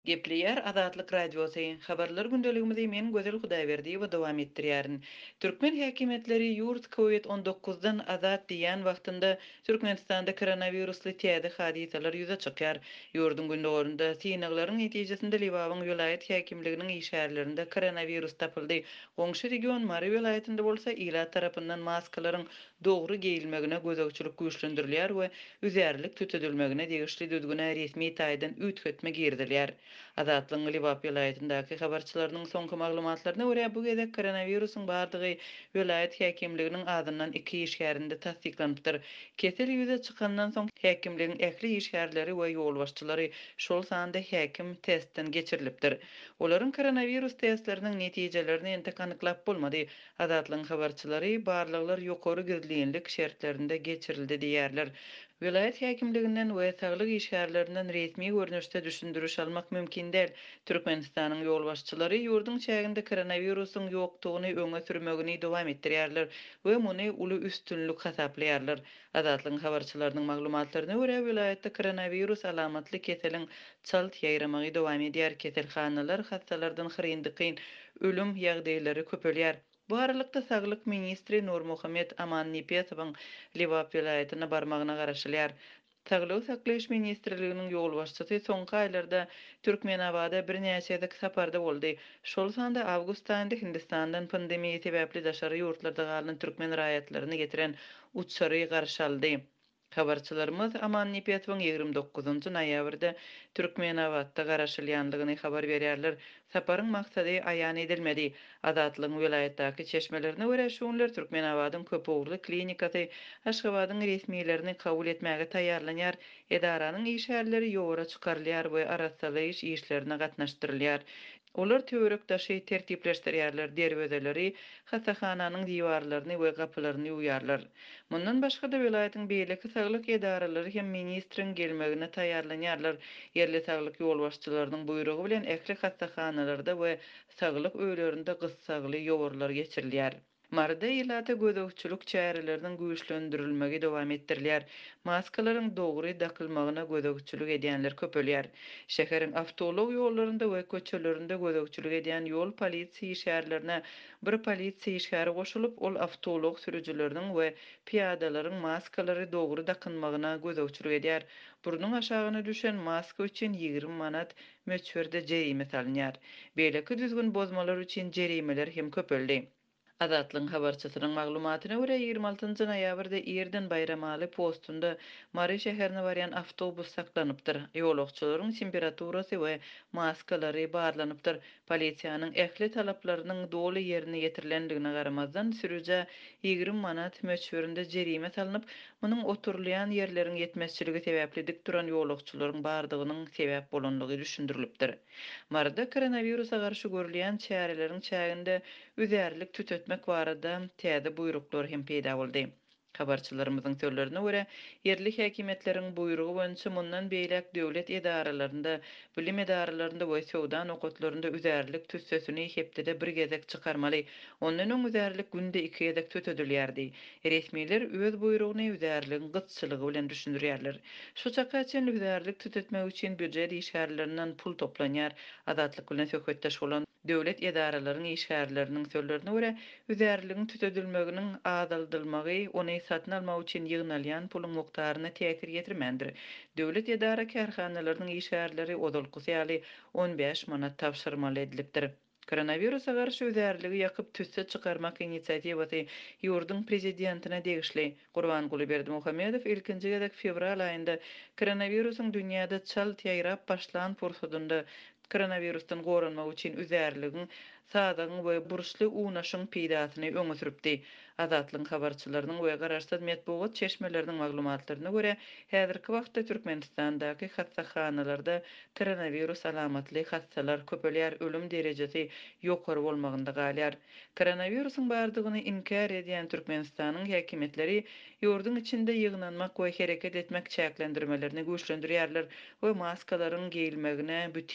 Gepleyer Azatlyk Radiosu habarlar gündeligimizi men Gözel Hudaýberdi we dowam etdirýärin. Türkmen häkimetleri ýurt COVID-19-dan azat diýen wagtynda Türkmenistanda koronavirusly täze hadisalar ýüze çykýar. Ýurdun gündegorunda synaglaryň netijesinde Libawyň vilayet häkimliginiň işgärlerinde koronavirus tapyldy. Goňşy region Mary vilayetinde bolsa ila tarapyndan maskalaryň dogry giyilmegine gözegçilik güýçlendirilýär we üzerlik tütedilmegine degişli düzgüne resmi taýdan ütgetme girdilýär. Azatlyň Libap vilayatyndäki habarçylarynyň soňky maglumatlaryna görä bu gezek koronawirusyň bardygy vilayet häkimliginiň adyndan 2 işgärinde tasdiklandypdyr. Kesel ýüze çykandan soň häkimligiň ähli işgärleri we ýol başçylary şol sanda häkim testden geçirilipdir. Olaryň koronawirus testleriniň netijelerini ente anyklap bolmady. Azatlyň habarçylary barlyklar ýokary gizlilik şertlerinde geçirildi diýerler. Vilayet häkimliginden we saglyk işgärlerinden resmi görnüşde düşündürüş almak mümkin däl. Türkmenistanyň ýol başçylary ýurdun çäginde koronawirusyň ýokdugyny öňe sürmegini dowam etdirýärler we muny uly üstünlük hasaplaýarlar. Azatlyň habarçylarynyň maglumatlaryna görä vilayetde koronawirus alamatly keseliň çalt ýaýramagy dowam edýär. Keselhanalar hastalardan hyryndykyn ölüm ýagdaýlary köpelýär. Bu aralykda Saglyk ministri Nurmuhammed Amannipetowyň Libap vilayatyna barmagyna garaşylýar. Saglyk saklaýyş ministrliginiň ýol başçysy soňky aýlarda Türkmenabada bir näçe ýylyk saparda boldy. Şol sanda awgust aýynda Hindistandan pandemiýa sebäpli daşary ýurtlarda galan türkmen raýatlaryny getiren uçsary garşy aldy. Habarçylarymyz Amannipetowyň 29-njy noýabrda Türkmenabadda garaşylýandygyny habar berýärler. Saparyň maksady aýan edilmedi. Azatlyň vilayetdäki çeşmelerine görä şuňlar Türkmenabadyň köpügli klinikasy Aşgabatyň resmiýetlerini kabul etmäge taýýarlanýar. Edaranyň işgärleri ýogara çykarylýar we arassalyş işlerine gatnaşdyrylýar. Olar töwerekdaşy tertipleşdirýärler, derwezeleri, hasahananyň diwarlaryny we gapylaryny ýuýarlar. Mundan başga da vilayatyň beýleki saglyk edaralary hem ministriň gelmegine taýýarlanýarlar. Yerli saglyk ýol başçylarynyň buýrugy bilen ähli hasahanalarda we saglyk öýlerinde gyssagly ýogarlar geçirilýär. Marda ilata gözegçilik çäreleriniň güýçlendirilmegi dowam etdirilýär. Maskalaryň dogry dakylmagyna gözegçilik edýänler köpelýär. Şäheriň awtolog ýollarynda we köçelerinde gözegçilik edýän ýol polisiýa işgärlerine bir polisiýa işgäri goşulyp, ol awtolog sürüjileriniň we piýadalaryň maskalary dogry dakylmagyna gözegçilik edýär. Burnuň aşagyna düşen maska üçin 20 manat möçberde jerime salynýar. Beýleki düzgün bozmalar üçin jerimeler hem köpeldi. Azatlyň habarçysynyň maglumatyna görä 26-njy noýabrda Erden Bayramaly postunda Mary şäherine barýan awtobus saklanypdyr. Ýolagçylaryň temperaturasy we maskalary barlanypdyr. Polisiýanyň ähli talaplarynyň doly ýerine ýetirilendigine garamazdan sürüje 20 manat möçberinde jerime salynıp, munyň oturulýan ýerleriň ýetmezçiligi sebäpli dik duran ýolagçylaryň bardygynyň sebäp bolanlygy düşündirilipdir. Marda koronawirusa garşy görülýän çäreleriň çäginde üzerlik tütetmek barada täze buyruklar hem peýda boldy. Habarçylarymyzyň sözlerine görä, yerli häkimetleriň buyrugy boýunça mundan beýlek döwlet edaralarynda, bilim edaralarynda we sowda nokatlarynda üzerlik tütsesini hepdede bir gezek çykarmaly. Ondan öň üzerlik günde 2 gezek tütedilýärdi. Resmiler öz buyrugyny üzerligiň gyçylygy bilen düşündirýärler. Şu çaka üçin üzerlik tütetmek üçin büdjet işgärlerinden pul toplanýar. Azatlyk bilen söhbetdeş bolan döwlet edaralarynyň işgärleriniň sözlerine görä, üzerligiň tütedilmeginiň adaldylmagy ony satyn almak üçin ýygnalýan puluň mukdaryna täsir getirmendir. Döwlet edara kärhanalarynyň işgärleri odalkysy ýaly 15 manat tapşyrmaly edilipdir. Koronawirusa garşy üzerligi ýakyp tüsse çykarmak initsiatiwasy ýurdun prezidentine degişli. Gurbanguly Berdimuhammedow ilkinji gezek fevral aýynda koronawirusyň dünýäde çalt ýaýrap başlan pursatynda koronavirusdan goranmak üçin üzerligiň sadagyň we burçly unaşyň peýdasyny öňe süripdi. Azatlyň habarçylarynyň we garaşsat medeniýet çeşmeleriniň maglumatlaryna görä, häzirki wagtda Türkmenistandaky hassahanalarda koronavirus alamatly hassalar köpelýär, ölüm derejesi ýokary bolmagynda galýar. Koronavirusyň bardygyny inkar edýän Türkmenistanyň häkimetleri ýurdun içinde ýygnanmak we hereket etmek çäklendirmelerini güýçlendirýärler we maskalaryň giyilmegine bütünlegi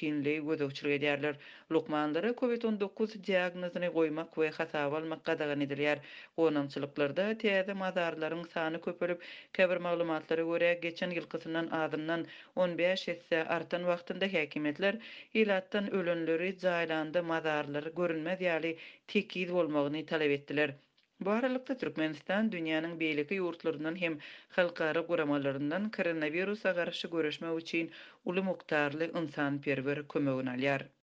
gözegçilik edýärler. Lukmanlara COVID-19 diagnozyny goýmak we hasaba almak gadagan edilýär. Gonamçylyklarda täze mazarlaryň sany köpelip, käbir maglumatlary görä geçen ýylkysyndan azyndan 15 hisse artan wagtynda häkimetler ilatdan ölenleri jaýlandy mazarlary görünmez ýaly tekiz bolmagyny talap etdiler. Bu aralykda Türkmenistan dünýäniň beýleki ýurtlaryndan hem halkara guramalaryndan koronawirusa garşy göreşmek üçin uly mukdarly ynsanperwer kömegini alýar.